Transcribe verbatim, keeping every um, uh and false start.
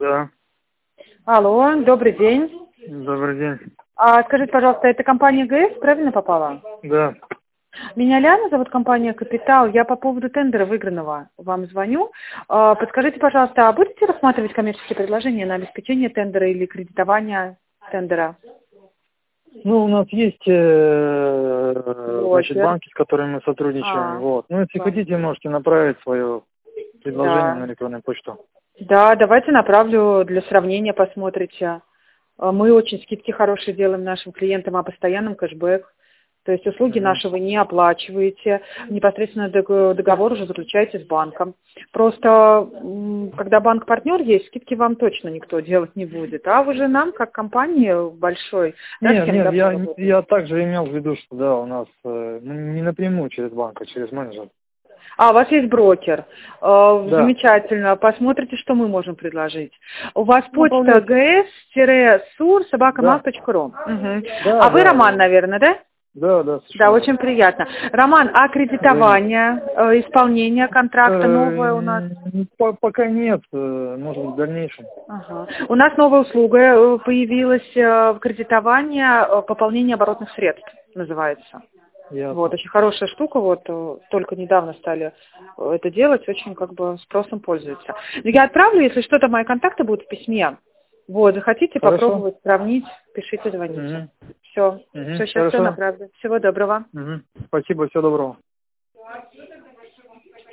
Да. Алло, добрый день. Добрый день. А, скажите, пожалуйста, это компания ГЭС, правильно попала? Да. Меня Ляна зовут, компания «Капитал». Я по поводу тендера выигранного вам звоню. А, подскажите, пожалуйста, а будете рассматривать коммерческие предложения на обеспечение тендера или кредитование тендера? Ну, у нас есть э, значит, Брокер. банки, с которыми мы сотрудничаем. А, Вот. Ну, если банк. хотите, можете направить свое предложение Да. на электронную почту. Да, давайте направлю для сравнения, посмотрите. А, Мы очень скидки хорошие делаем нашим клиентам, а постоянным кэшбэк. То есть услуги Мгм. наши вы не оплачиваете, непосредственно дог- договор уже заключаете с банком. Просто, м, когда банк-партнер есть, скидки вам точно никто делать не будет. А вы же нам, как компании большой, да, Нет, всем нет, добро я, работаете. я также имел в виду, что да, у нас э, ну, не напрямую через банк, а через менеджер. А, у вас есть брокер. Э, Да. Замечательно. Посмотрите, что мы можем предложить. У вас почта Направлять. gs-сур собака Да. мак точка ру. Мгм. Да, А вы да. Роман, наверное, да? Да, да, Да, совершенно очень верно. приятно. Роман, а Взаимно. кредитование, э, исполнение контракта новое у нас? Э, по- Пока нет, э, может быть, в дальнейшем. Ага. У нас новая услуга э, появилась, э, кредитование, э, пополнение оборотных средств называется. Вот, Ясно. очень хорошая штука, вот, э, только недавно стали э, это делать, очень как бы спросом пользуются. Но я отправлю, если что-то, мои контакты будут в письме. Вот, захотите Хорошо. попробовать, сравнить, пишите, звоните. Угу. Все, Угу. все, сейчас все Хорошо. направлю. Всего доброго. Угу. Спасибо, всего доброго.